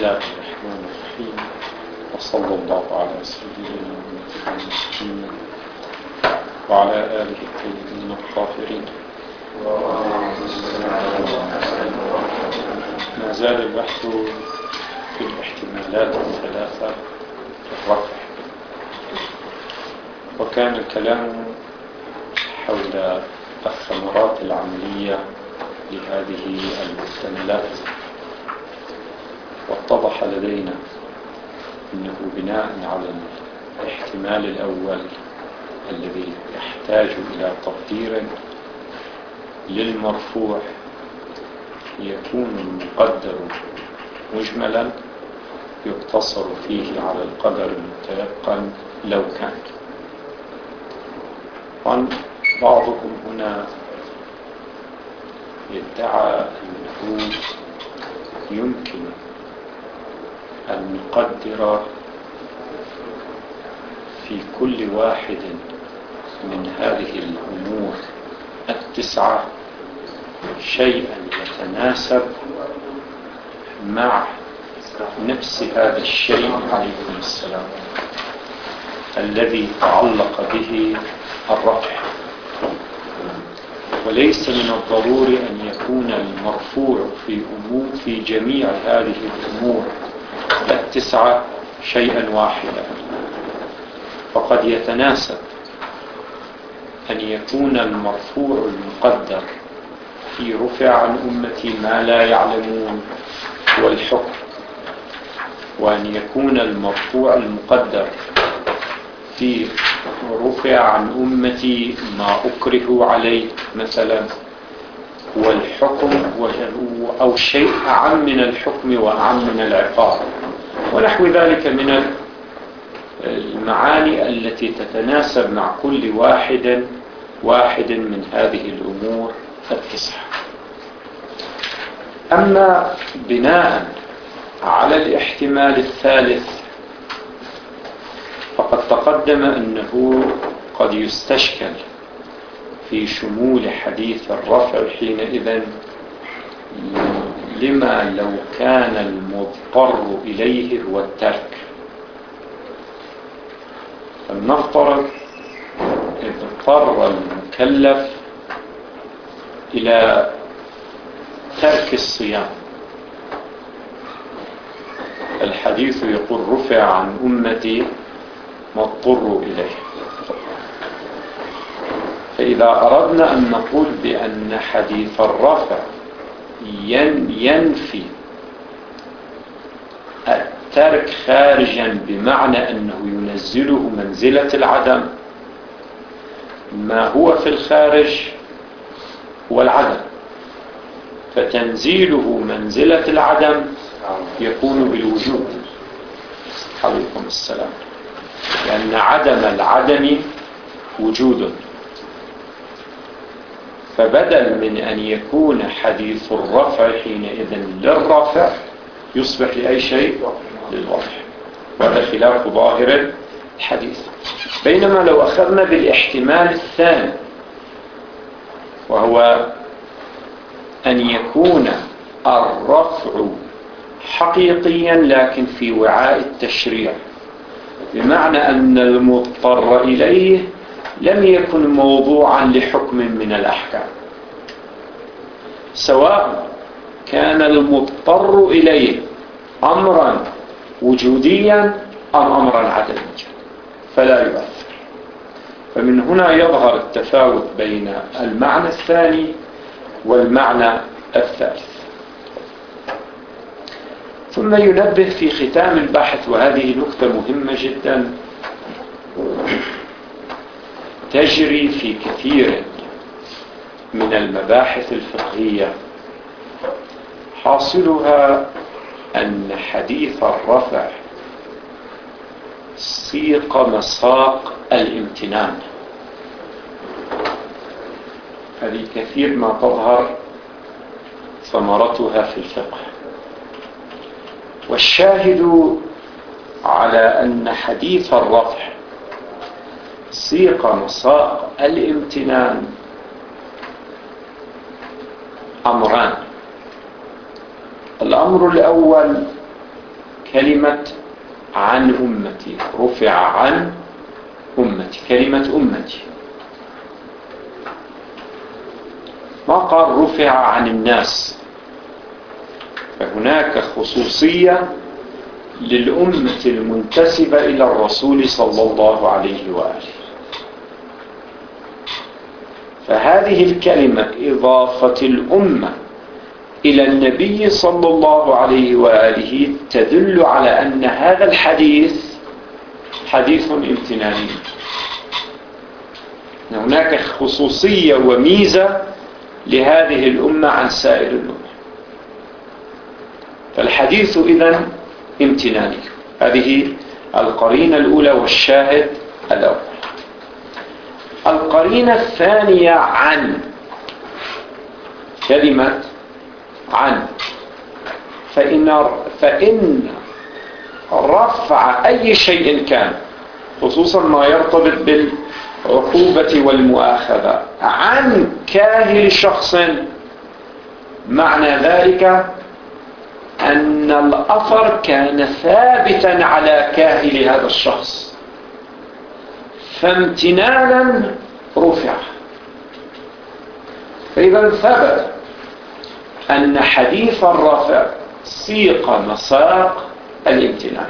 الله الرحمن الرحيم، وصلى الله على سيدنا محمد وعلى آله الطيبين الطاهرين. ما زال البحث في الاحتمالات الثلاثة في الرفع، وكان الكلام حول الثمرات العملية لهذه المحتملات، واتضح لدينا أنه بناء على الاحتمال الأول الذي يحتاج إلى تقدير للمرفوع يكون المقدر مجملا يقتصر فيه على القدر المتيقن لو كان. بعضهم هنا يدعى أنه يمكن أن نقدر في كل واحد من هذه الأمور التسعة شيئا يتناسب مع نفس هذا الشيء عليكم السلام الذي تعلق به الرفع. وليس من الضروري أن يكون المرفوع في جميع هذه الأمور التسعة شيئا واحدا، فقد يتناسب أن يكون المرفوع المقدر في رفع عن أمتي ما لا يعلمون والحكم، وأن يكون المرفوع المقدر في رفع عن أمتي ما أكره عليه مثلا والحكم، أو شيء أعم من الحكم وأعم من العقاب ونحو ذلك من المعاني التي تتناسب مع كل واحد من هذه الأمور التسعة. أما بناء على الاحتمال الثالث فقد تقدم أنه قد يستشكل في شمول حديث الرفع حينئذ لما لو كان المضطر إليه هو الترك. فلنفترض اضطر المكلف إلى ترك الصيام، الحديث يقول رفع عن أمتي ما اضطروا إليه. فإذا أردنا أن نقول بأن حديث الرفع ينفي الترك خارجا بمعنى أنه ينزله منزلة العدم، ما هو في الخارج هو العدم، فتنزيله منزلة العدم يكون بالوجود عليكم السلام، لأن عدم العدم وجود. فبدل من أن يكون حديث الرفع حينئذ للرفع يصبح لأي شيء للوضع، وهذا خلاف ظاهر الحديث. بينما لو أخذنا بالاحتمال الثاني وهو أن يكون الرفع حقيقيا لكن في وعاء التشريع، بمعنى أن المضطر إليه لم يكن موضوعا لحكم من الأحكام، سواء كان المضطر إليه أمرا وجوديا أم أمرا عدميا فلا يؤثر. فمن هنا يظهر التفاوت بين المعنى الثاني والمعنى الثالث. ثم ينبه في ختام البحث، وهذه نقطة مهمة جدا تجري في كثير من المباحث الفقهية، حاصلها أن حديث الرفع سيق مساق الامتنان. هذه كثير ما تظهر ثمرتها في الفقه، والشاهد على أن حديث الرفع سيق مساق الامتنان أمران. الأمر الأول كلمة عن أمتي، رفع عن أمتي، كلمة أمتي، ما قال رفع عن الناس. فهناك خصوصية للأمة المنتسبة إلى الرسول صلى الله عليه وآله. فهذه الكلمة إضافة الأمة إلى النبي صلى الله عليه وآله تدل على أن هذا الحديث حديث امتناني. هناك خصوصية وميزة لهذه الأمة عن سائر الأمة. فالحديث إذن امتناني. هذه القرينة الأولى والشاهد الأول. القرينة الثانية عن، كلمة عن، فإن رفع أي شيء كان، خصوصا ما يرتبط بالعقوبة والمؤاخذة، عن كاهل شخص، معنى ذلك أن الأثر كان ثابتا على كاهل هذا الشخص، فامتنانا رفع. فإذا ثبت أن حديث الرفع سيق مساق الامتنان.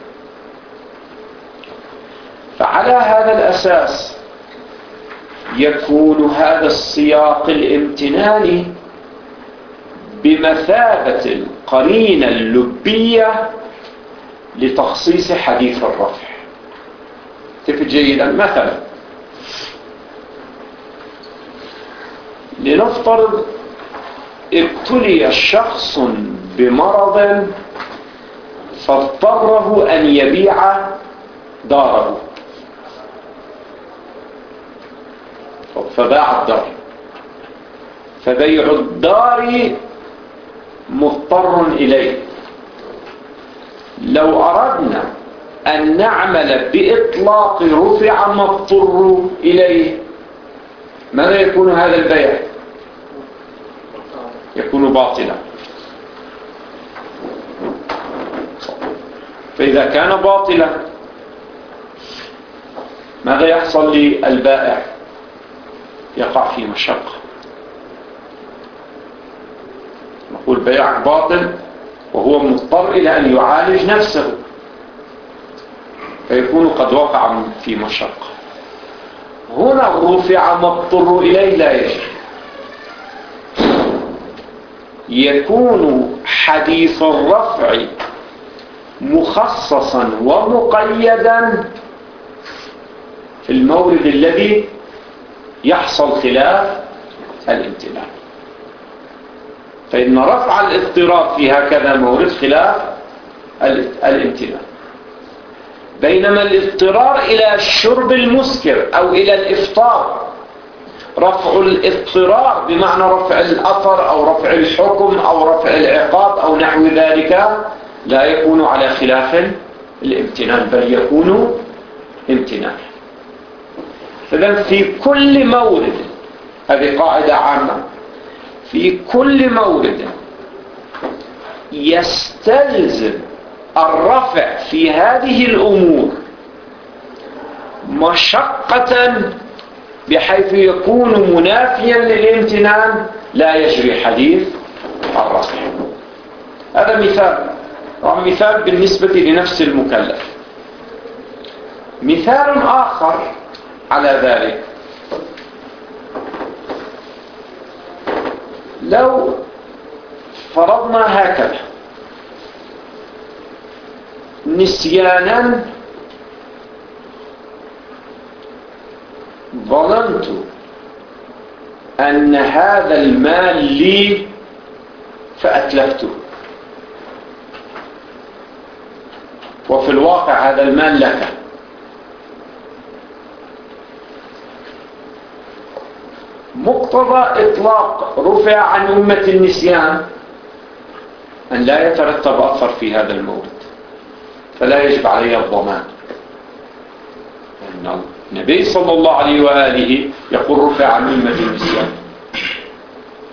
فعلى هذا الأساس يكون هذا السياق الامتناني بمثابة القرينة اللبية لتخصيص حديث الرفع. تفهم جيدا؟ مثلا لنفترض ابتلي شخص بمرض فاضطره أن يبيع داره، فباع الدار. فبيع الدار مضطر إليه. لو أردنا أن نعمل بإطلاق رفع مضطر إليه، ماذا يكون هذا البيع؟ يكون باطلا. فإذا كان باطلا ماذا يحصل للبائع؟ يقع في مشقة. نقول بيع باطل وهو مضطر إلى أن يعالج نفسه، فيكون قد وقع في مشقة. هنا رفع مضطر إليه لا يجب. يكون حديث الرفع مخصصا ومقيدا في المورد الذي يحصل خلاف الامتنان. فإن رفع الاضطراب في هكذا مورد خلاف الامتنان. بينما الاضطرار إلى الشرب المسكر أو إلى الإفطار، رفع الاضطرار بمعنى رفع الأثر أو رفع الحكم أو رفع العقاب أو نحو ذلك، لا يكون على خلاف الامتنان بل يكون امتنان. فإذن في كل مورد، هذه قاعدة عامة، في كل مورد يستلزم الرفع في هذه الأمور مشقة بحيث يكون منافيا للامتنان، لا يجري حديث الرفع. هذا مثال، مثال بالنسبة لنفس المكلف. مثال آخر على ذلك، لو فرضنا هكذا نسيانا ظننت أن هذا المال لي فأتلفته، وفي الواقع هذا المال لك. مقتضى إطلاق رفع عن أمة النسيان أن لا يترتب أثر في هذا المورد، فلا يجب عليه الضمان. لأن النبي صلى الله عليه وآله يقول رفع عن أمة النسيان.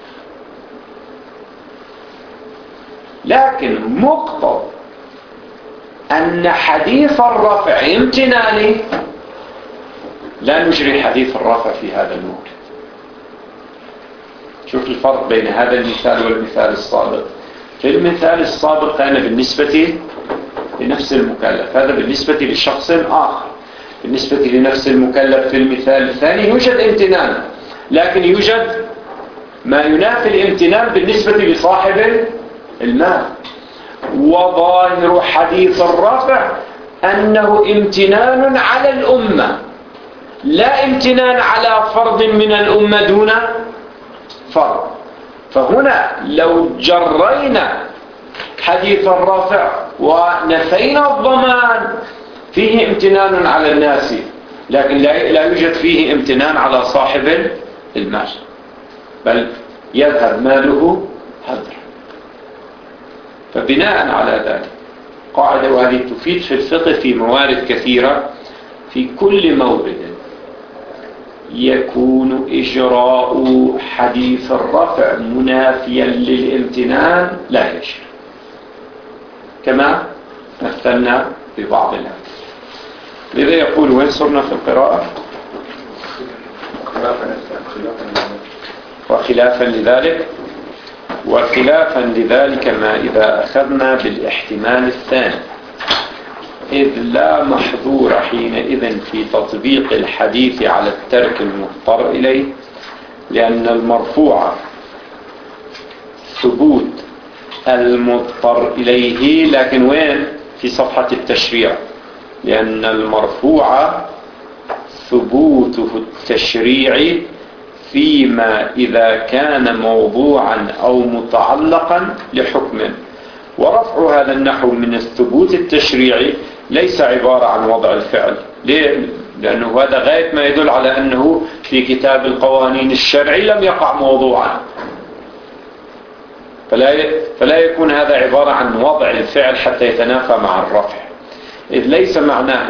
لكن مقتضى أن حديث الرفع امتناني، لا نجري حديث الرفع في هذا المورد. شوف الفرق بين هذا المثال والمثال السابق. في المثال السابق كان بالنسبة لنفس المكلف، هذا بالنسبة لشخص آخر. بالنسبة لنفس المكلف في المثال الثاني يوجد امتنان، لكن يوجد ما ينافي الامتنان بالنسبة لصاحب المال. وظاهر حديث الرفع أنه امتنان على الأمة، لا امتنان على فرد من الأمة دون فرد. فهنا لو جرينا حديث الرفع ونفينا الضمان فيه امتنان على الناس، لكن لا يوجد فيه امتنان على صاحب المال، بل يذهب ماله هدر. فبناء على ذلك قاعدة، وهذه تفيد في الفقه في موارد كثيرة، في كل مورد يكون إجراء حديث الرفع منافيا للامتنان لا يجري، كما مثلنا ببعض الأمثلة. لذا يقول وين صرنا في القراءة؟ وخلافا لذلك، وخلافا لذلك ما إذا أخذنا بالاحتمال الثاني، إذ لا محظور حينئذ في تطبيق الحديث على الترك المضطر إليه، لأن المرفوع ثبوت المضطر إليه، لكن وين؟ في صفحة التشريع، لأن المرفوع ثبوته التشريعي فيما إذا كان موضوعا أو متعلقا لحكم. ورفع هذا النحو من الثبوت التشريعي ليس عبارة عن وضع الفعل. ليه؟ لأنه هذا غاية ما يدل على أنه في كتاب القوانين الشرعي لم يقع موضوعا، فلا يكون هذا عبارة عن وضع الفعل حتى يتنافى مع الرفع، إذ ليس معناه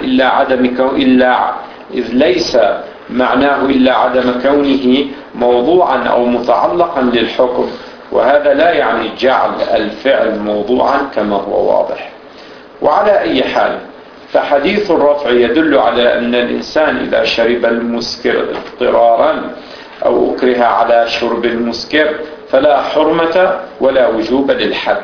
إلا عدم كونه موضوعا أو متعلقا للحكم، وهذا لا يعني جعل الفعل موضوعا كما هو واضح. وعلى أي حال فحديث الرفع يدل على أن الإنسان إذا شرب المسكر اضطرارا أو أكره على شرب المسكر فلا حرمة ولا وجوب للحد،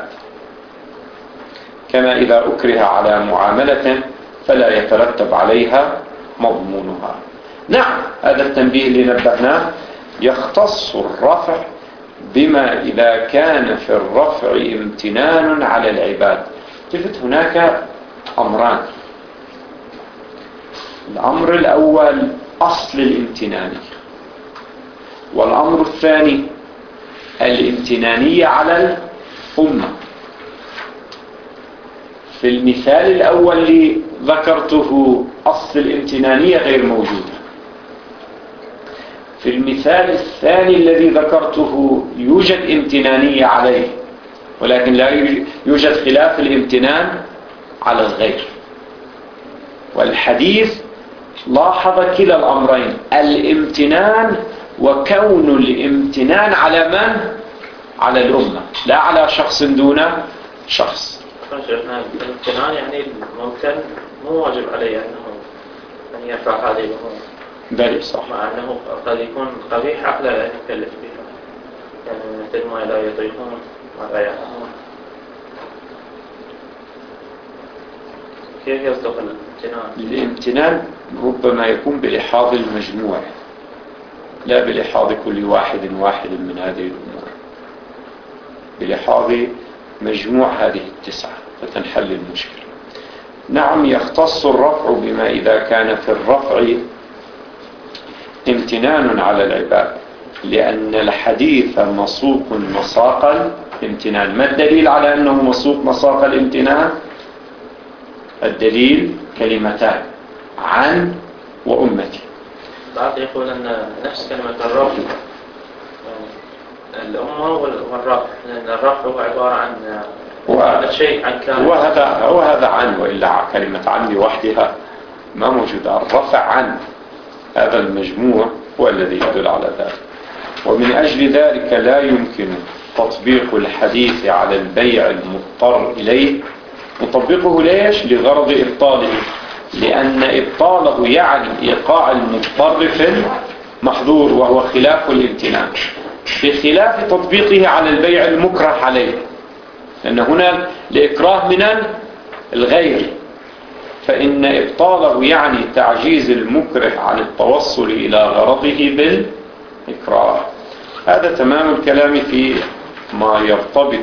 كما إذا أكره على معاملة فلا يترتب عليها مضمونها. نعم، هذا التنبيه اللي نبهناه يختص الرفع بما إذا كان في الرفع امتنان على العباد. شفت هناك أمران، الأمر الأول أصل الامتنانية، والأمر الثاني الامتنانية على الأمة. في المثال الأول اللي ذكرته أصل الامتنانية غير موجودة، في المثال الثاني الذي ذكرته يوجد امتنانية عليه، ولكن لا يوجد خلاف الامتنان على الغير. والحديث لاحظ كلا الأمرين، الامتنان وكون الامتنان على من؟ على الأمة، لا على شخص دون شخص. الامتنان يعني ممكن مو واجب عليه أن يفعل هذه الأمور، بل صح، مع أنه قد يكون قبيح عقلا لا يتكلف بها، يعني مثل ما لا يطيقون ولا يعلمون. كيف يصدق الامتنان؟ الامتنان ربما يكون بلحاظ المجموع، لا بلحاظ كل واحد من هذه الأمور، بلحاظ مجموع هذه التسعة فتنحل المشكلة. نعم، يختص الرفع بما إذا كان في الرفع امتنان على العباد، لأن الحديث مسوق مساق الامتنان. ما الدليل على أنه مسوق مساق الامتنان؟ الدليل كلمتان، عن وأمتي. بعض يقول أن نفس كلمة الرفع الأمة والرفع، لأن الرفع هو عبارة عن شيء، عن كلام، وهذا عن، وإلا كلمة عن لوحدها ما موجودة. الرفع عن هذا المجموع هو الذي يدل على ذلك. ومن أجل ذلك لا يمكن تطبيق الحديث على البيع المضطر إليه نطبقه ليش؟ لغرض إبطاله، لأن إبطاله يعني إيقاع المضطر في المحظور وهو خلاف الامتنان، بخلاف تطبيقه على البيع المكره عليه، لأن هنا لإكراه من الغير، فإن إبطاله يعني تعجيز المكره عن التوصل إلى غرضه بالإكراه. هذا تمام الكلام في ما يرتبط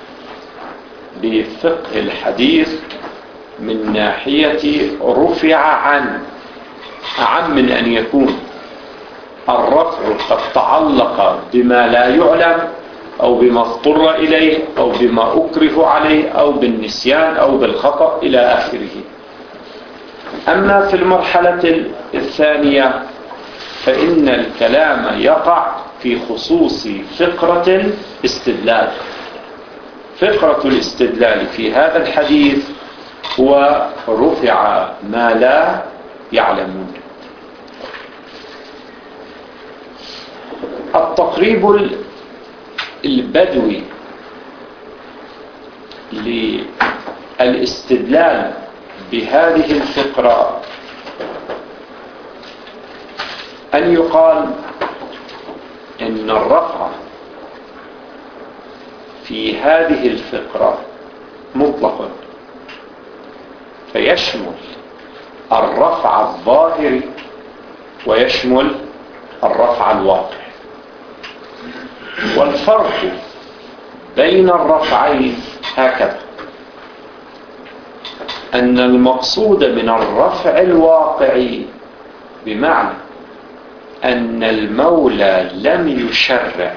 بفقه الحديث من ناحية رفع عن من أن يكون الرفع قد تعلق بما لا يعلم أو بما اضطر إليه أو بما أكره عليه أو بالنسيان أو بالخطأ إلى آخره. أما في المرحلة الثانية فإن الكلام يقع في خصوص فقرة الاستدلال. فقرة الاستدلال في هذا الحديث هو رفع ما لا يعلمون. التقريب البدوي للاستدلال بهذه الفقرة أن يقال إن الرفع في هذه الفقرة مطلق، فيشمل الرفع الظاهري ويشمل الرفع الواقع. والفرق بين الرفعين هكذا: أن المقصود من الرفع الواقعي بمعنى أن المولى لم يشرع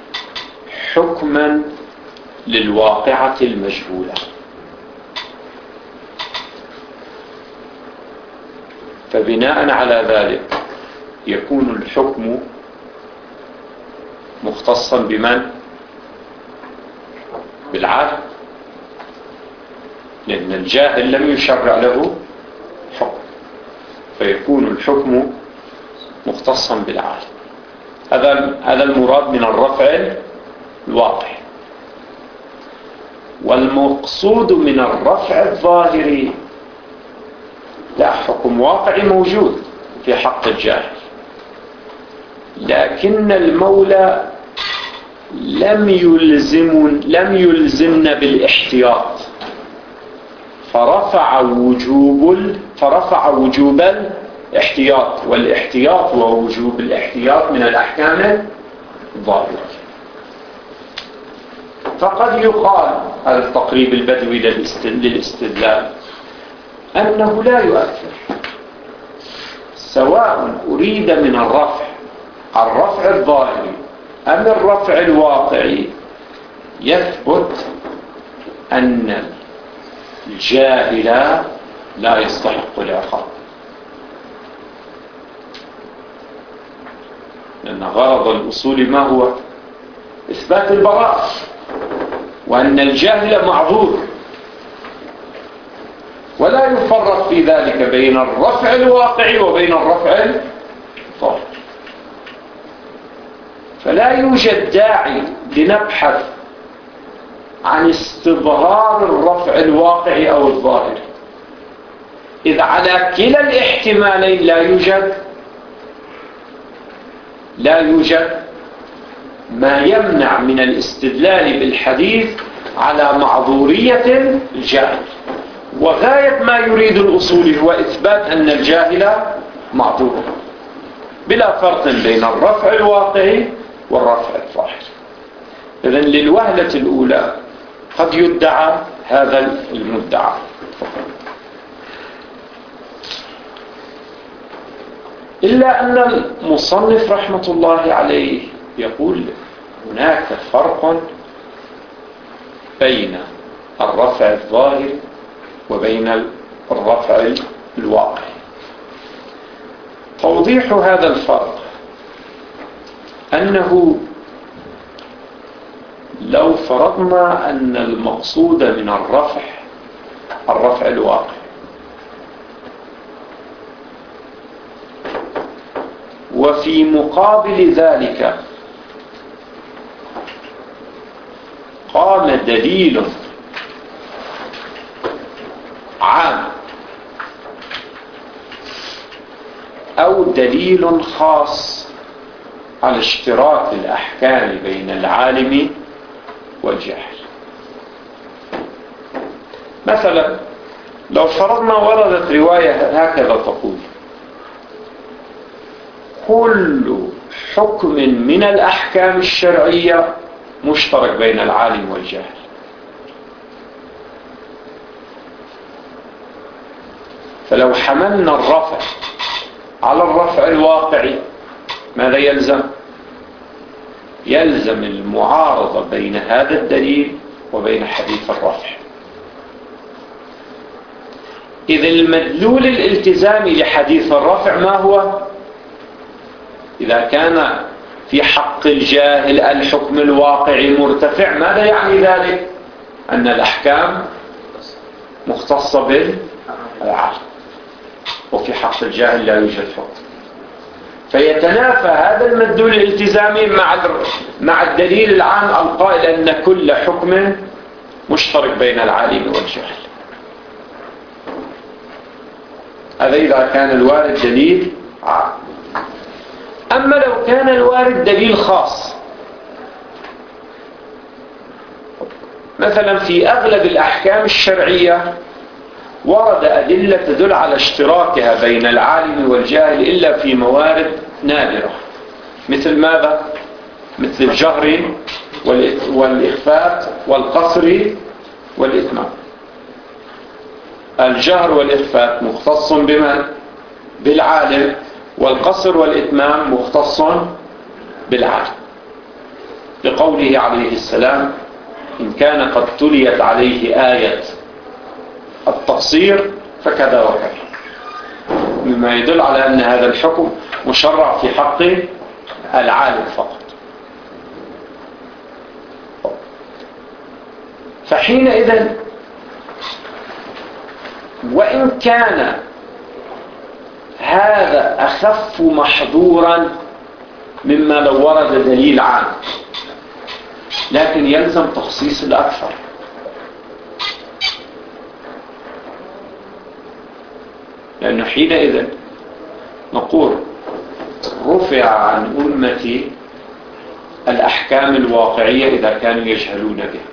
حكما للواقعة المجهولة، فبناء على ذلك يكون الحكم مختصا بمن؟ بالعالم، لأن الجاهل لم يشرع له حكم، فيكون الحكم مختصا بالعالم. هذا المراد من الرفع الواقع. والمقصود من الرفع الظاهري لا، حكم واقعي موجود في حق الجاهل، لكن المولى لم يلزمنا بالاحتياط، فرفع وجوب الاحتياط، والاحتياط ووجوب الاحتياط من الأحكام الظاهرة. فقد يقال على التقريب البدوي للاستدلال أنه لا يؤثر، سواء أريد من الرفع الظاهري أم الرفع الواقعي، يثبت أن الجاهل لا يستحق العقاب، لأن غرض الأصول ما هو؟ إثبات البراءة، وأن الجاهل معذور، ولا يفرق في ذلك بين الرفع الواقعي وبين الرفع الظاهري. فلا يوجد داعي لنبحث عن استظهار الرفع الواقعي أو الظاهري، إذ على كلا الاحتمالين لا يوجد ما يمنع من الاستدلال بالحديث على معذورية الجاهل. وغاية ما يريد الأصول هو إثبات أن الجاهل معذور، بلا فرق بين الرفع الواقعي والرفع الظاهري. إذن للوهلة الأولى قد يدعى هذا المدعى، إلا أن المصنف رحمة الله عليه يقول هناك فرق بين الرفع الظاهري وبين الرفع الواقعي. توضيح هذا الفرق أنه لو فرضنا أن المقصود من الرفع الواقعي، وفي مقابل ذلك قام دليل أو دليل خاص على اشتراك الأحكام بين العالم والجاهل. مثلا لو فرضنا وردت رواية هكذا تقول: كل حكم من الأحكام الشرعية مشترك بين العالم والجاهل. فلو حملنا الرفع على الرفع الواقعي ماذا يلزم؟ يلزم المعارضة بين هذا الدليل وبين حديث الرفع. إذ المدلول الالتزامي لحديث الرفع ما هو؟ إذا كان في حق الجاهل الحكم الواقعي مرتفع، ماذا يعني ذلك؟ أن الأحكام مختصة بالعالم، وفي حق الجاهل لا يوجد حكم. فيتنافى هذا المدلول الالتزامي مع الدليل العام القائل أن كل حكم مشترك بين العالم والجاهل. هذا إذا كان الوارد دليل عام. أما لو كان الوارد دليل خاص، مثلا في أغلب الأحكام الشرعية ورد أدلة تدل على اشتراكها بين العالم والجاهل إلا في موارد نادرة. مثل ماذا؟ مثل الجهر والإخفاء والقصر والإتمام. الجهر والإخفاء مختص بمن؟ بالعالم، والقصر والإتمام مختص بالعالم، لقوله عليه السلام: إن كان قد تليت عليه آية التقصير فكذا وكذا، مما يدل على أن هذا الحكم مشرع في حق العالم فقط. فحينئذ وإن كان هذا أخف محظورا مما لو ورد دليل عام، لكن يلزم تخصيص الأكثر. لأنه حينئذ نقول رفع عن أمتي الأحكام الواقعية إذا كانوا يجهلون بها،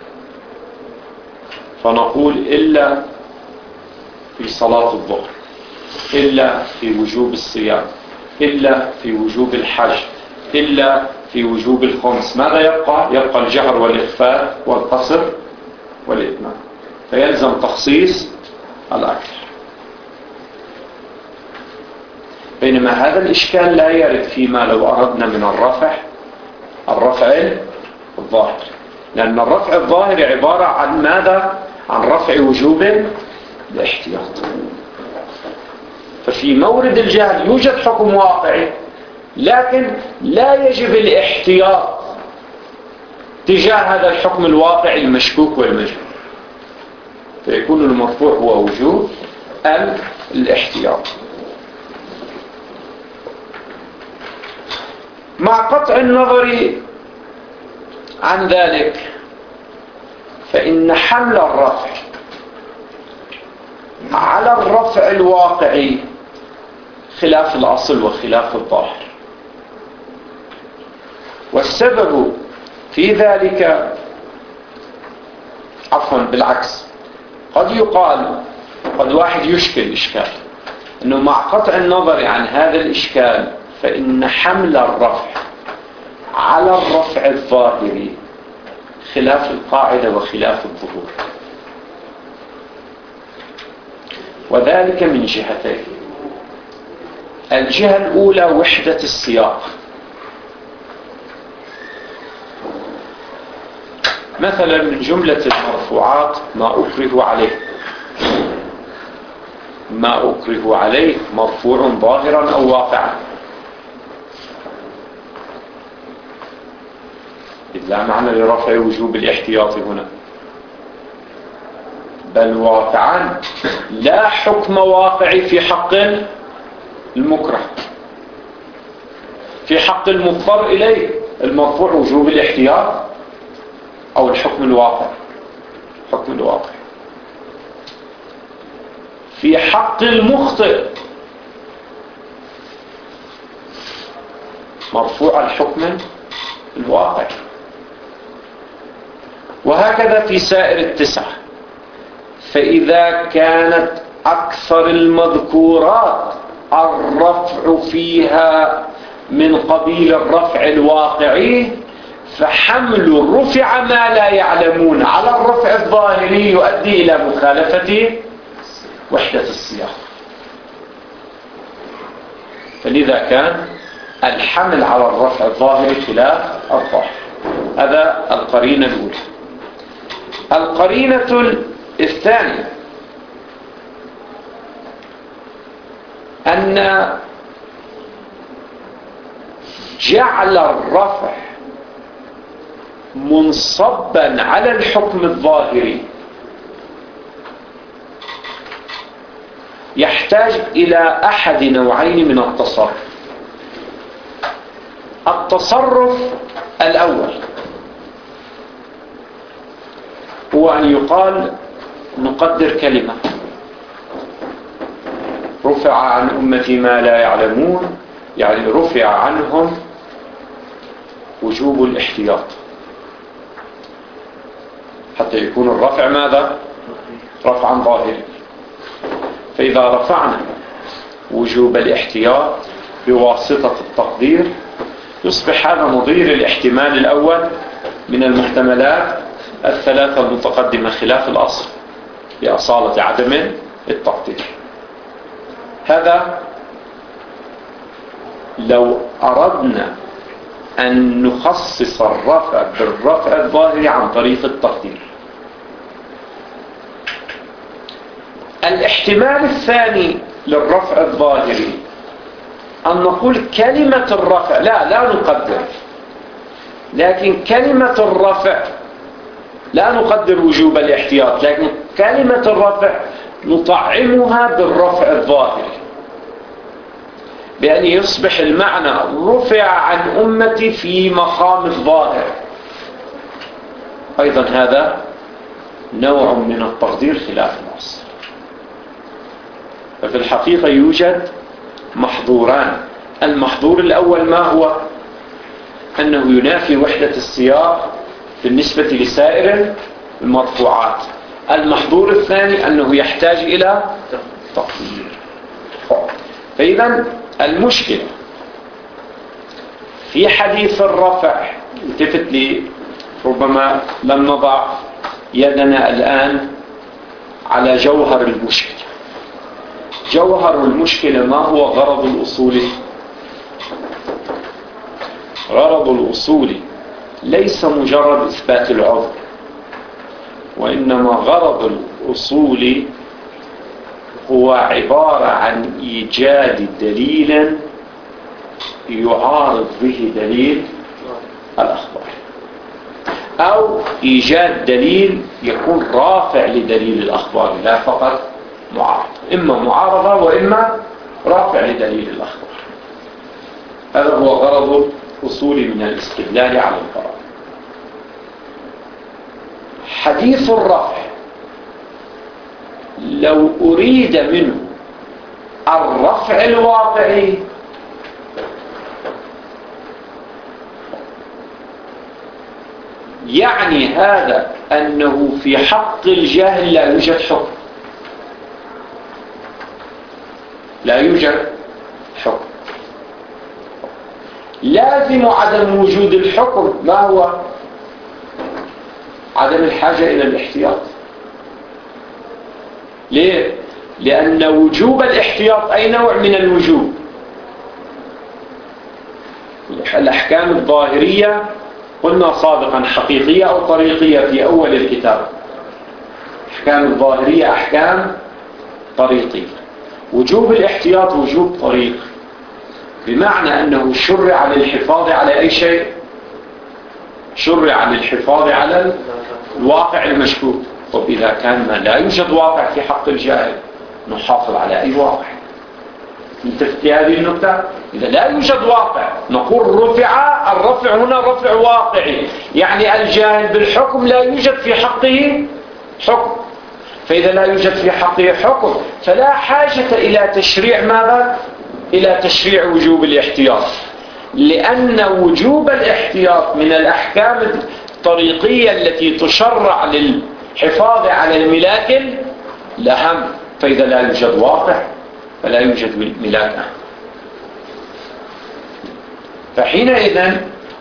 فنقول إلا في صلاة الظهر، إلا في وجوب الصيام، إلا في وجوب الحج، إلا في وجوب الخمس. ماذا يبقى؟ يبقى الجهر والإخفاء والقصر والإتمام، فيلزم تخصيص الأكثر. بينما هذا الإشكال لا يرد فيما لو أردنا من الرفع الظاهر، لأن الرفع الظاهر عبارة عن ماذا؟ عن رفع وجوب الاحتياط. ففي مورد الجهل يوجد حكم واقعي، لكن لا يجب الاحتياط تجاه هذا الحكم الواقعي المشكوك والمجهول، فيكون المرفوع هو وجوب الاحتياط. مع قطع النظر عن ذلك، فإن حمل الرفع على الرفع الواقعي خلاف الأصل وخلاف الظاهر. والسبب في ذلك، بالعكس، قد يقال، قد واحد يشكل إشكال أنه مع قطع النظر عن هذا الإشكال فإن حمل الرفع على الرفع الظاهري خلاف القاعدة وخلاف الظهور، وذلك من جهتين. الجهة الأولى وحدة السياق. مثلا من جملة المرفوعات ما أكره عليه. ما أكره عليه مرفوع ظاهرا أو واقعا، إذ لا معنى لرفع وجوب الاحتياط هنا، بل واقعا لا حكم واقعي في حق المكره. في حق المضطر إليه المرفوع وجوب الاحتياط أو الحكم الواقع، حكم الواقع. في حق المخطئ مرفوع الحكم الواقع. وهكذا في سائر التسعة. فإذا كانت أكثر المذكورات الرفع فيها من قبيل الرفع الواقعي، فحمل رفع ما لا يعلمون على الرفع الظاهري يؤدي إلى مخالفة وحدة السياق. فلذا كان الحمل على الرفع الظاهري خلاف الظاهر. هذا القرينة الأولى. القرينة الثانية أن جعل الرفع منصبا على الحكم الظاهري يحتاج إلى أحد نوعين من التصرف. التصرف الأول هو أن يقال نقدر كلمة رفع عن أمتي ما لا يعلمون، يعني رفع عنهم وجوب الاحتياط، حتى يكون الرفع ماذا؟ رفعا ظاهري. فإذا رفعنا وجوب الاحتياط بواسطة التقدير يصبح هذا نظير الاحتمال الأول من المحتملات الثلاثة المتقدمة خلاف الأصل لأصالة عدم التقدير. هذا لو أردنا أن نخصص الرفع بالرفع الظاهري عن طريق التقدير. الاحتمال الثاني للرفع الظاهري أن نقول كلمة الرفع لا نقدر، لكن كلمة الرفع لا نقدر وجوب الاحتياط، لكن كلمة الرفع نطعمها بالرفع الظاهري بأن يصبح المعنى رفع عن أمتي في مقام الظاهر. أيضا هذا نوع من التقدير خلاف الأصل. ففي الحقيقة يوجد محظوران. المحظور الأول ما هو؟ أنه ينافي وحدة السياق بالنسبة لسائر المرفوعات. المحظور الثاني أنه يحتاج إلى تقدير. فإذا المشكلة في حديث الرفع، التفت لي ربما لم نضع يدنا الآن على جوهر المشكلة. جوهر المشكلة ما هو غرض الأصول؟ غرض الأصول ليس مجرد إثبات العذر، وإنما غرض الأصول هو عبارة عن إيجاد دليل يعارض به دليل الأخبار، أو إيجاد دليل يكون رافع لدليل الأخبار، لا فقط معارض، إما معارضة وإما رافع لدليل الأخبار. هذا هو غرض الأصول من الاستدلال على القرآن. حديث الرفع لو أريد منه الرفع الواقعي يعني هذا أنه في حق الجاهل لا يوجد حكم، لا يوجد حكم. لازم عدم وجود الحكم ما هو؟ عدم الحاجة إلى الاحتياط. ليه؟ لأن وجوب الاحتياط أي نوع من الوجوب؟ الأحكام الظاهرية قلنا سابقا حقيقية أو طريقية في أول الكتاب. أحكام الظاهرية أحكام طريقية. وجوب الاحتياط وجوب طريق، بمعنى أنه شرع للحفاظ على أي شيء؟ شرع للحفاظ على الواقع المشهود. طب إذا كان ما لا يوجد واقع في حق الجاهل نحافظ على أي واقع؟ انتفت هذه النقطة. إذا لا يوجد واقع نقول رفع. الرفع هنا رفع واقعي، يعني الجاهل بالحكم لا يوجد في حقه حكم. فإذا لا يوجد في حقه حكم فلا حاجة إلى تشريع ماذا؟ إلى تشريع وجوب الاحتياط. لأن وجوب الاحتياط من الأحكام الطريقية التي تشرع للحفاظ على الملاك الأهم، فإذا لا يوجد واقع فلا يوجد ملاك أهم. فحينئذ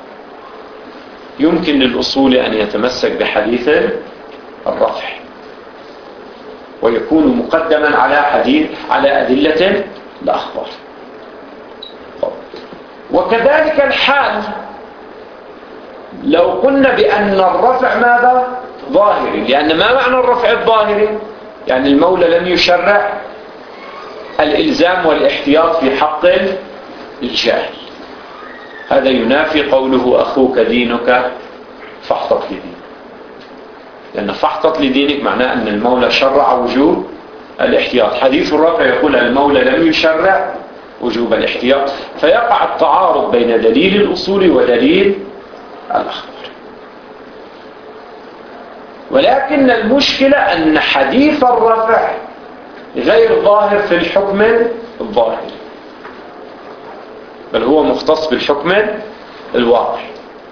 يمكن للأصول أن يتمسك بحديث الرفع ويكون مقدما على أدلة الأخبار. وكذلك الحال لو قلنا بأن الرفع ماذا؟ ظاهري، لأن ما معنى الرفع الظاهري؟ يعني المولى لم يشرع الإلزام والاحتياط في حق الجاهل. هذا ينافي قوله أخوك دينك فاحتط لدينك، لأن فاحتط لدينك معناه أن المولى شرع وجوب الاحتياط. حديث الرفع يقول المولى لم يشرع وجوب الاحتياط، فيقع التعارض بين دليل الأصول ودليل الأخبار. ولكن المشكلة أن حديث الرفع غير ظاهر في الحكم الظاهري، بل هو مختص بالحكم الواقع.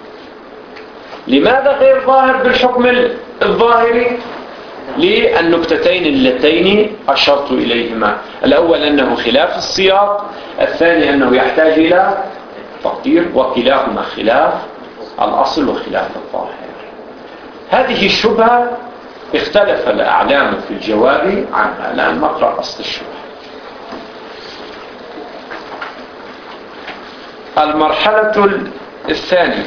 لماذا غير ظاهر بالحكم الظاهري؟ للنكتتين اللتين أشرت إليهما. الأول أنه خلاف السياق، الثاني أنه يحتاج إلى تقدير، وكلاهما خلاف الأصل وخلاف الظاهر. هذه الشبهة اختلف الأعلام في الجواب عنها. الآن نقرأ أصل الشبهة. المرحلة الثانية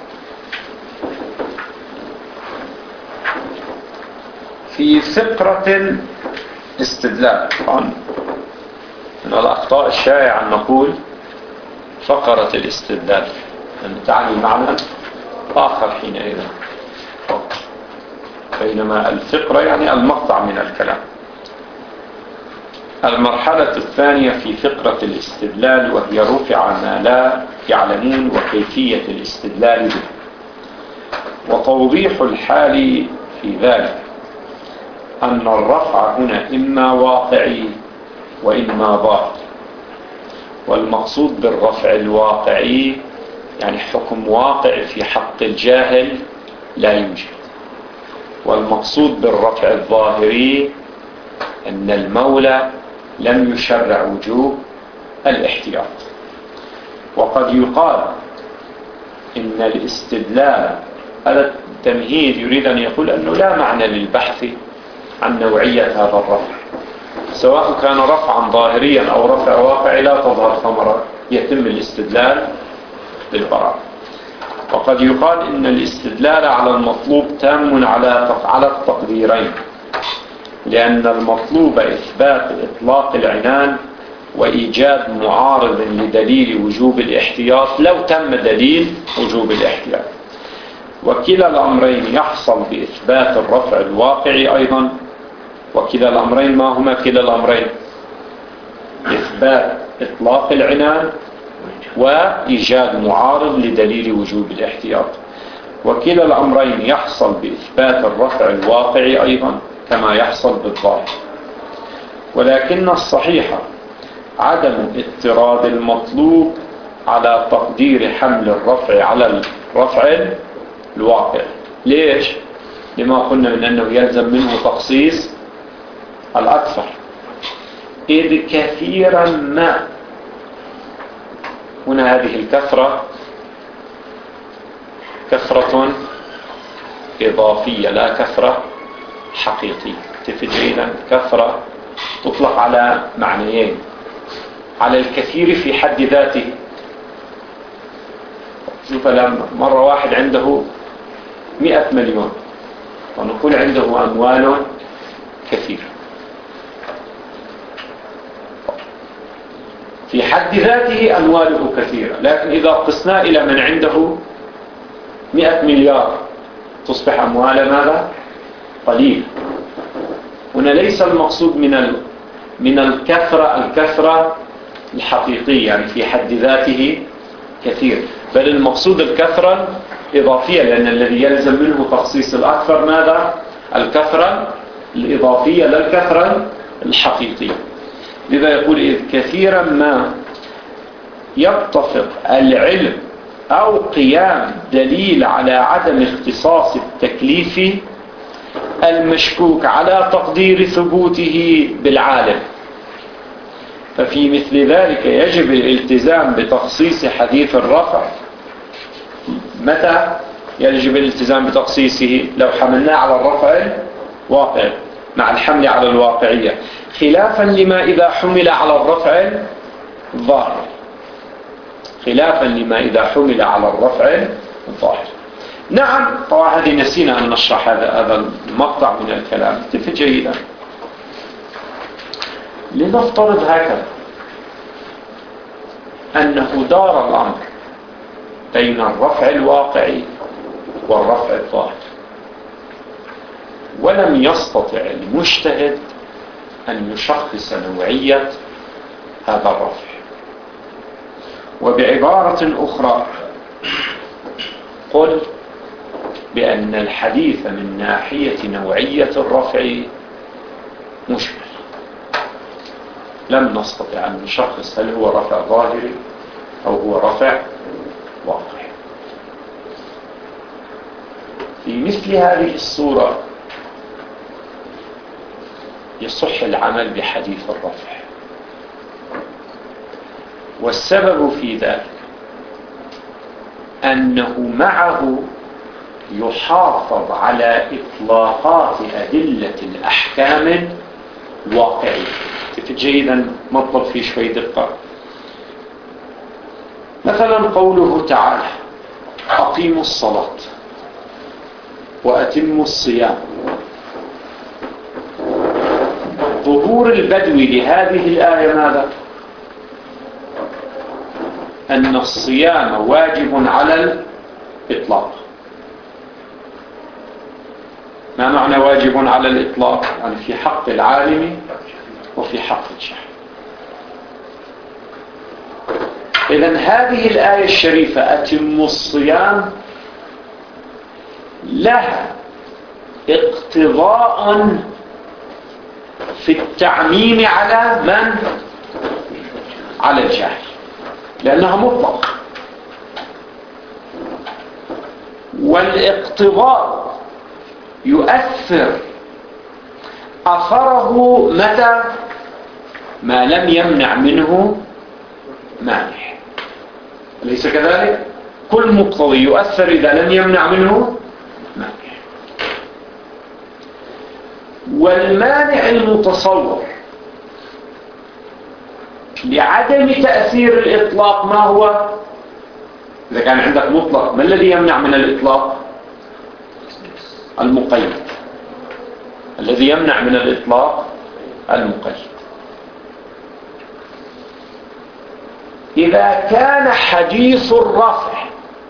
في فقرة الاستدلال. طبعا من الأخطاء الشائعة أن نقول فقرة الاستدلال، أن تعني معنى آخر حينئذ، بينما الفقرة يعني المقطع من الكلام. المرحلة الثانية في فقرة الاستدلال، وهي رفع ما لا يعلمون وكيفية الاستدلال به، وتوضيح الحال في ذلك أن الرفع هنا إما واقعي وإما ظاهر. والمقصود بالرفع الواقعي يعني حكم واقع في حق الجاهل لا يوجد. والمقصود بالرفع الظاهري أن المولى لم يشرع وجوب الاحتياط. وقد يقال إن الاستدلال، هذا التمهيد يريد أن يقول أنه لا معنى للبحث عن نوعية هذا الرفع، سواء كان رفعا ظاهريا أو رفع واقعي لا تظهر ثمرة، يتم الاستدلال بالبراءة. وقد يقال إن الاستدلال على المطلوب تام على التقديرين، لأن المطلوب إثبات إطلاق العنان وإيجاد معارض لدليل وجوب الاحتياط لو تم دليل وجوب الاحتياط. وكلا الأمرين يحصل بإثبات الرفع الواقعي أيضا. وكلا الأمرين ما هما كلا الأمرين؟ إثبات إطلاق العنان وإيجاد معارض لدليل وجوب الاحتياط. وكلا الأمرين يحصل بإثبات الرفع الواقعي أيضا كما يحصل بالظاهر. ولكن الصحيح عدم اضطراد المطلوب على تقدير حمل الرفع على الرفع الواقع. ليش؟ لما قلنا من أنه يلزم منه تخصيص الأكثر، إذ كثيرا ما، هنا هذه الكثرة كثرة إضافية لا كثرة حقيقية. تفجيلا كثرة تطلق على معنيين: على الكثير في حد ذاته. شوف لما مرة واحد عنده 100 مليون ونقول عنده أموال كثيرة، في حد ذاته أمواله كثيرة، لكن إذا قسنا إلى من عنده 100 مليار تصبح أموال ماذا؟ قليل. هنا ليس المقصود من الكثرة الحقيقية يعني في حد ذاته كثير، بل المقصود الكثرة إضافية، لأن الذي يلزم منه تخصيص الأكثر ماذا؟ الكثرة الإضافية لا الكثرة الحقيقية. لذا يقول إذ كثيرا ما يتفق العلم أو قيام دليل على عدم اختصاص التكليف المشكوك على تقدير ثبوته بالعالم، ففي مثل ذلك يجب الالتزام بتخصيص حديث الرفع. متى يجب الالتزام بتخصيصه؟ لو حملناه على الرفع الواقع مع الحمل على الواقعية، خلافا لما إذا حمل على الرفع الظاهر، خلافا لما إذا حمل على الرفع الظاهر. نعم، طبعا هذه نسينا أن نشرح هذا المقطع من الكلام. انتبه جيدا، لنفترض هكذا أنه دار الأمر بين الرفع الواقعي والرفع الظاهر، ولم يستطع المجتهد أن يشخص نوعية هذا الرفع. وبعبارة أخرى قل بأن الحديث من ناحية نوعية الرفع مشكل، لم نستطع أن نشخص هل هو رفع ظاهري أو هو رفع واقعي. في مثل هذه الصورة يصح العمل بحديث الرفع، والسبب في ذلك أنه معه يحافظ على إطلاقات أدلة الأحكام الواقعية. جيدا، مطلب فيه شوي دقة. مثلا قوله تعالى أقيموا الصلاة وأتموا الصيام، ظهور البدو لهذه الآية ماذا؟ أن الصيام واجب على الإطلاق. ما معنى واجب على الإطلاق؟ يعني في حق العالم وفي حق الجاهل. إذن هذه الآية الشريفة أتموا الصيام لها اقتضاء في التعميم على من؟ على الجاهل، لأنها مطلق. والاقتضاء يؤثر أثره متى؟ ما لم يمنع منه مانع، أليس كذلك؟ كل مقتضي يؤثر إذا لم يمنع منه مانع. والمانع المتصور لعدم تأثير الإطلاق ما هو؟ إذا كان عندك مطلق، ما الذي يمنع من الإطلاق؟ المقيد. الذي يمنع من الإطلاق المقيد. إذا كان حديث الرفع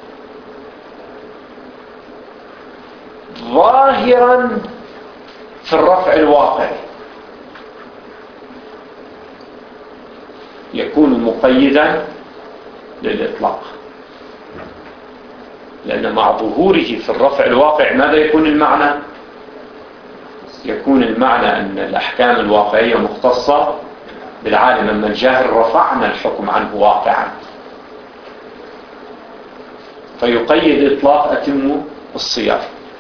ظاهرا في الرفع الواقعي يكون مقيدا للإطلاق، لأن مع ظهوره في الرفع الواقع ماذا يكون المعنى؟ يكون المعنى أن الأحكام الواقعية مختصة بالعالم، أما الجاهل رفعنا الحكم عنه واقعا، فيقيد إطلاق أتم الصيام.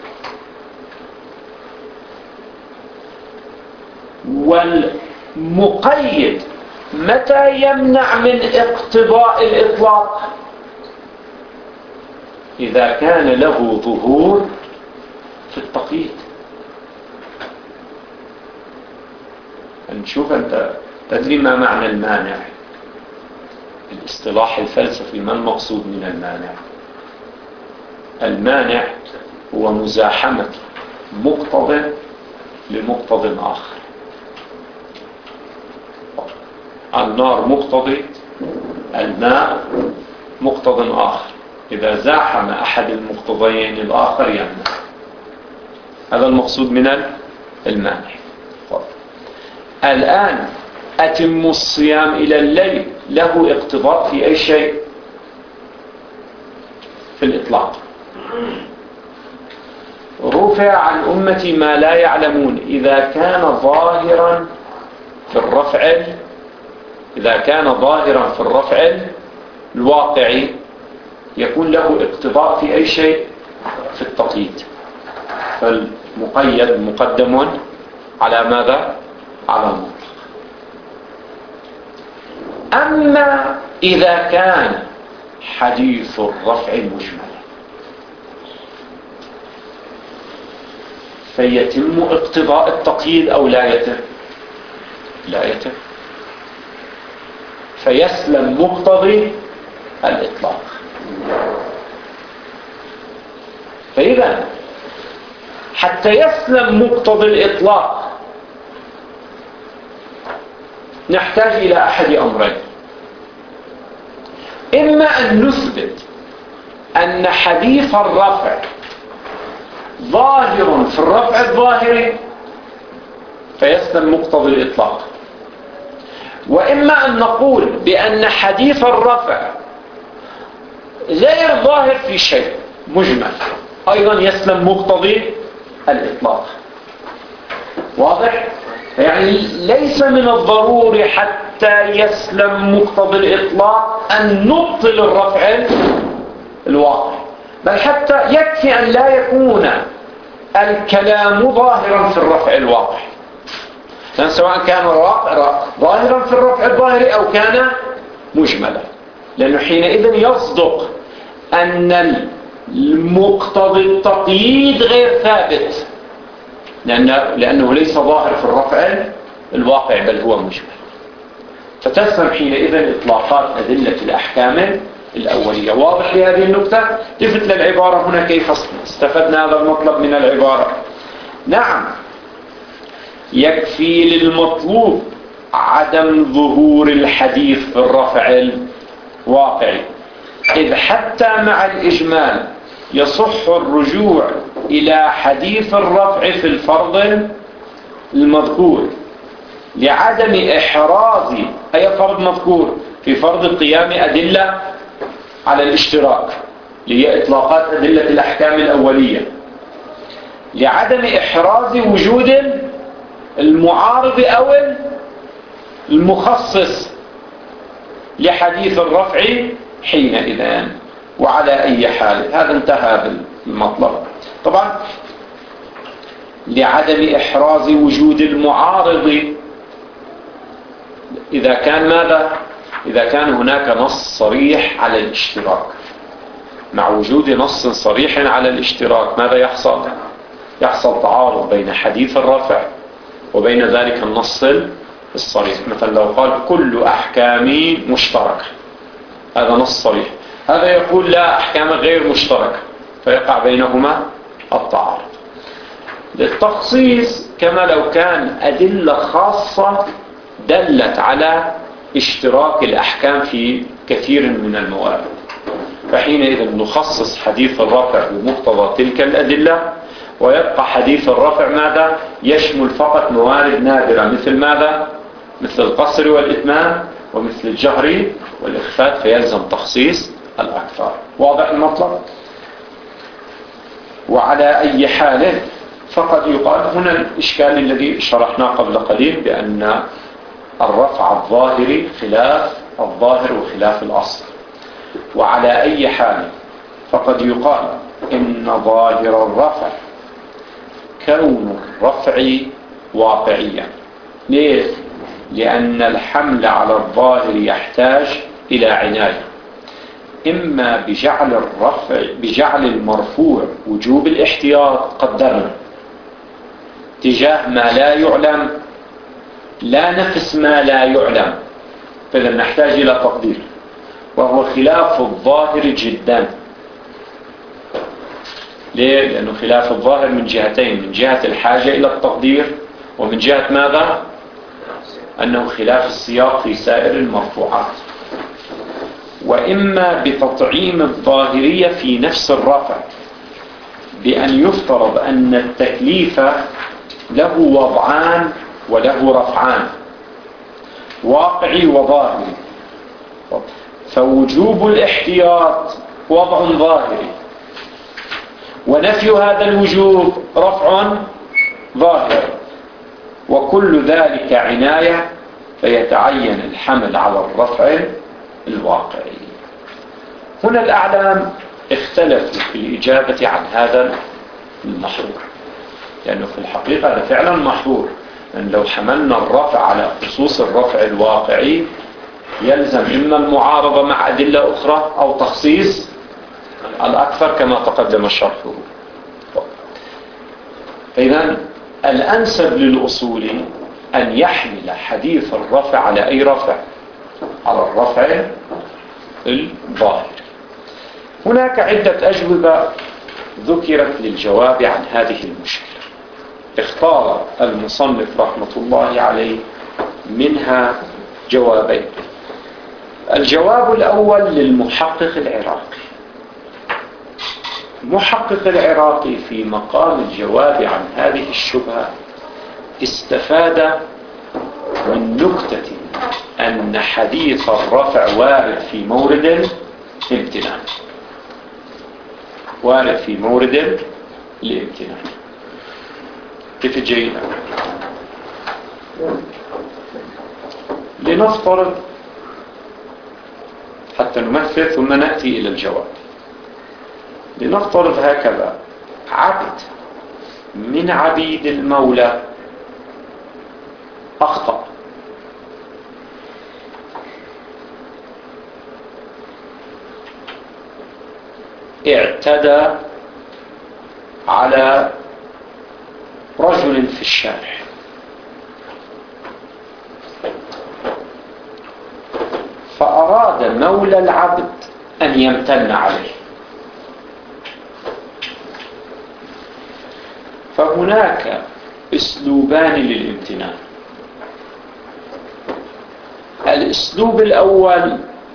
والمقيد متى يمنع من اقتضاء الإطلاق؟ إذا كان له ظهور في التقييد. نشوف، أنت تدري ما معنى المانع؟ الاصطلاح الفلسفي ما المقصود من المانع؟ المانع هو مزاحمة مقتضى لمقتضى آخر. النار مقتضى، الماء مقتضى آخر، إذا زاحم أحد المقتضيين الآخر يمنع. هذا المقصود من المانع. الآن أتم الصيام إلى الليل له اقتضاء في أي شيء؟ في الإطلاق. رفع عن أمتي ما لا يعلمون إذا كان ظاهرا في الرفع الواقعي يكون له اقتضاء في أي شيء في التقييد، فالمقيد مقدم على ماذا؟ على المطلق. أما إذا كان حديث الرفع مجملا فيتم اقتضاء التقييد أو لا يتم؟ لا يتم، فيسلم مقتضي الإطلاق. فإذا حتى يسلم مقتضي الإطلاق نحتاج إلى أحد أمرين: إما أن نثبت أن حديث الرفع ظاهر في الرفع الظاهري فيسلم مقتضي الإطلاق، وإما أن نقول بأن حديث الرفع غير ظاهر في شيء مجمل أيضا يسلم مقتضي الإطلاق. واضح؟ يعني ليس من الضروري حتى يسلم مقتضي الإطلاق أن نبطل الرفع الواقع، بل حتى يكفي أن لا يكون الكلام ظاهرا في الرفع الواقع، لأن سواء كان ظاهرا في الرفع الظاهري أو كان مجملا، لأنه حينئذ يصدق أن المقتضي التقييد غير ثابت، لأنه ليس ظاهر في الرفع الواقع بل هو مجمل. فتسلم حينئذ إطلاقات أدلة الأحكام الأولية. واضح لهذه النقطة؟ تفت للعبارة هنا كيف استفدنا هذا المطلب من العبارة. نعم، يكفي للمطلوب عدم ظهور الحديث في الرفع الواقعي، إذ حتى مع الإجمال يصح الرجوع إلى حديث الرفع في الفرض المذكور لعدم إحراز أي فرض مذكور في فرض القيام أدلة على الاشتراك، لهي إطلاقات أدلة الأحكام الأولية، لعدم إحراز وجود المعارض أو المخصص لحديث الرفع حينئذ. وعلى أي حال هذا انتهى بالمطلب. طبعا لعدم إحراز وجود المعارض إذا كان ماذا؟ إذا كان هناك نص صريح على الاشتراك. مع وجود نص صريح على الاشتراك ماذا يحصل؟ يحصل تعارض بين حديث الرفع وبين ذلك النص الصريح. مثلا لو قال كل أحكامي مشتركة، هذا نص صريح، هذا يقول لا أحكام غير مشتركة، فيقع بينهما التعارض. للتخصيص كما لو كان أدلة خاصة دلت على اشتراك الأحكام في كثير من الموارد، فحينئذ نخصص حديث الرفع بمقتضى تلك الأدلة، ويبقى حديث الرفع ماذا؟ يشمل فقط موارد نادرة، مثل ماذا؟ مثل القصر والإتمام ومثل الجهر والإخفاء، فيلزم تخصيص الأكثر. واضح المطلب؟ وعلى أي حال فقد يقال هنا الإشكال الذي شرحناه قبل قليل بأن الرفع الظاهري خلاف الظاهر وخلاف الأصل. وعلى أي حال فقد يقال إن ظاهر الرفع كون الرفع واقعيا. ليه؟ لأن الحمل على الظاهر يحتاج إلى عناية، إما بجعل المرفوع وجوب الاحتياط قدرنا تجاه ما لا يعلم، لا نفس ما لا يعلم، فإذا نحتاج إلى تقدير، وهو خلاف الظاهر جدا. ليه؟ لأنه خلاف الظاهر من جهتين: من جهة الحاجة إلى التقدير، ومن جهة ماذا؟ أنه خلاف السياق في سائر المرفوعات. وإما بتطعيم الظاهرية في نفس الرفع، بأن يفترض أن التكليف له وضعان وله رفعان، واقعي وظاهري، فوجوب الاحتياط وضع ظاهري، ونفي هذا الوجوب رفع ظاهر، وكل ذلك عناية، فيتعين الحمل على الرفع الواقعي. هنا الأعلام اختلفوا في الإجابة عن هذا المحظور، لأنه في الحقيقة هذا فعلا محظور، لأن لو حملنا الرفع على خصوص الرفع الواقعي يلزم إما المعارضة مع أدلة أخرى أو تخصيص الأكثر كما تقدم شرحه. إذن الأنسب للأصول أن يحمل حديث الرفع على أي رفع؟ على الرفع الظاهر. هناك عدة أجوبة ذكرت للجواب عن هذه المشكلة، اختار المصنف رحمة الله عليه منها جوابين. الجواب الأول للمحقق العراقي. المحقق العراقي في مقام الجواب عن هذه الشبهة استفاد من نكتة أن حديث الرفع وارد في مورد الامتنان، وارد في مورد الامتنان. كيف جينا؟ لنفترض حتى نمثل ثم نأتي إلى الجواب. لنفترض هكذا: عبد من عبيد المولى أخطأ، اعتدى على رجل في الشارع، فأراد مولى العبد أن يمتن عليه، فهناك اسلوبان للامتنان. الاسلوب الأول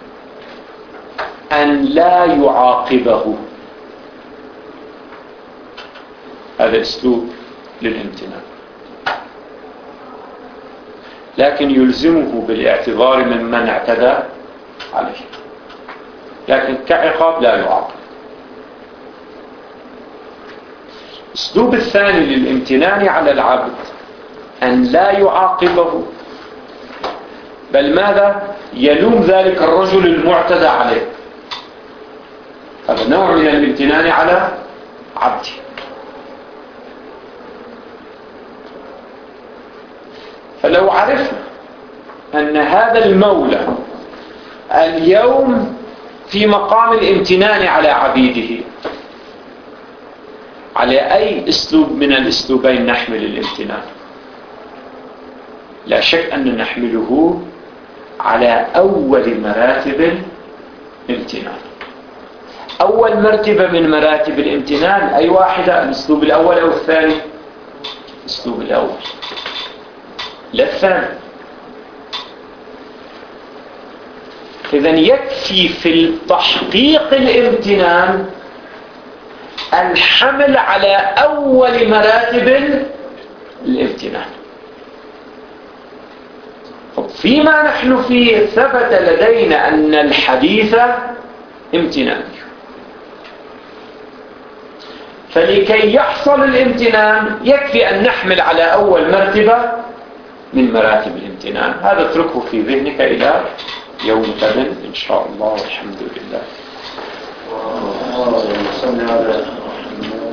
أن لا يعاقبه، هذا اسلوب للامتنان، لكن يلزمه بالاعتذار ممن اعتدى عليه، لكن كعقاب لا يعاقب. الاسلوب الثاني للامتنان على العبد أن لا يعاقبه، بل ماذا؟ يلوم ذلك الرجل المعتدى عليه. هذا نوع من الامتنان على عبده. فلو عرفنا أن هذا المولى اليوم في مقام الامتنان على عبيده، على أي اسلوب من الاسلوبين نحمل الامتنان؟ لا شك أن نحمله على أول مراتب الامتنان. أول مرتبة من مراتب الامتنان أي واحدة؟ الاسلوب الأول أو الثاني؟ الاسلوب الأول، لا الثاني. إذن يكفي في تحقيق الامتنان الحمل على أول مراتب الامتنان. فيما نحن فيه ثبت لدينا أن الحديث امتنان، فلكي يحصل الامتنان يكفي أن نحمل على أول مرتبة من مراتب الامتنان. هذا اتركه في ذهنك إلى يوم غد إن شاء الله، والحمد لله.